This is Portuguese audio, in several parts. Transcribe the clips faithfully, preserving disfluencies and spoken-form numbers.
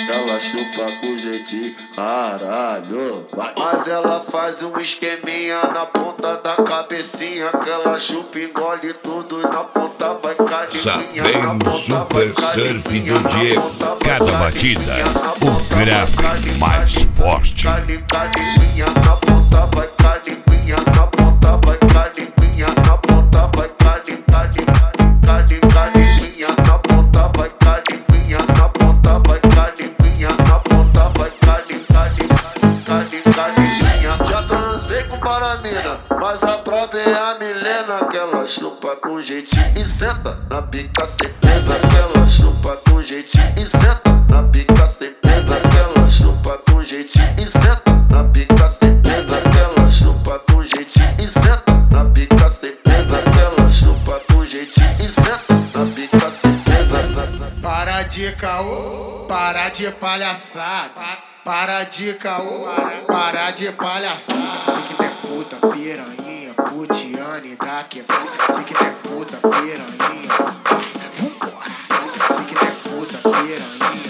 ela chupa com jeitinho, caralho. Mas ela faz um esqueminha na ponta da cabecinha, que ela chupa, engole tudo e na ponta vai cadinha. Sabem Super Surf do Diego, cada batida, o grave mais forte. Cadinha na ponta vai cadinha, na ponta vai cadinha, na ponta vai cadinha, cadinha na ponta vai cadinha, na ponta vai cadinha, na ponta vai cadinha, cadinha. Já transei com paramina, mas a prova é a Milena, que ela chupa com jeitinho e senta na pica sem pena, que ela chupa com jeitinho e senta na pica sem pena, que ela chupa com jeitinho e senta na pica sem pena, que ela chupa com jeitinho e senta na pica sem pena, que ela chupa com jeitinho e senta na pica sem pena. Para de caô, para de palhaçada, para de caô, para de palhaçada. Sei que tem puta, piranha, putiane, dá que sei que tem puta, piranha, vai, vambora. Sei que tem puta, piranha,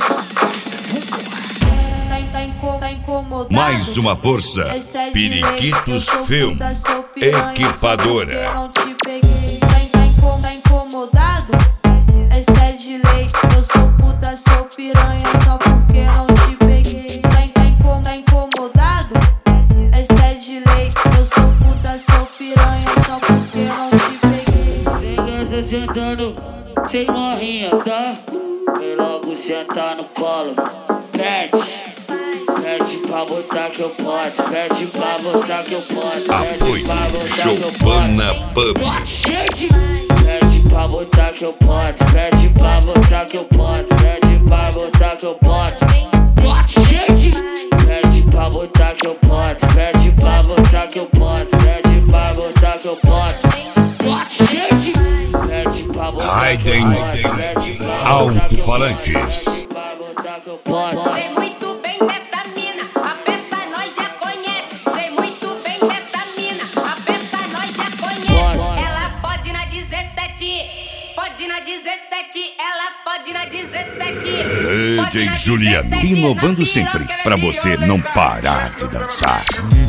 vai, vambora. Tá incomodado? Mais uma força, Periquitos Film, equipadora. Não te peguei. Tá incomodado? Essa é de lei. Eu sou puta, sou piranha, só porque não te peguei. Tá incomodado? Essa é de lei. Eu sou puta, sou piranha, só porque não te peguei. Sem essa sentando, sem morrinha, tá? Vem logo sentar no colo. Pede, pede pra botar que eu posso. Pede pra botar que eu posso. Apoio Chopana Pub. Pede pra botar que eu posso. Pede pra botar que eu posso. Pede pra botar que eu posso. Pede pra botar que eu posso. Pede pra botar que eu posso. Pede pra botar que eu posso. Pede pra botar Raiden Alto-Falantes. Sei muito bem dessa mina, a festa nós já conhece. Sei muito bem dessa mina, a festa nós já conhece. Ela pode na dezessete, pode na dezessete, ela pode na dezessete. D J Juliano, inovando sempre, pra você não parar de dançar.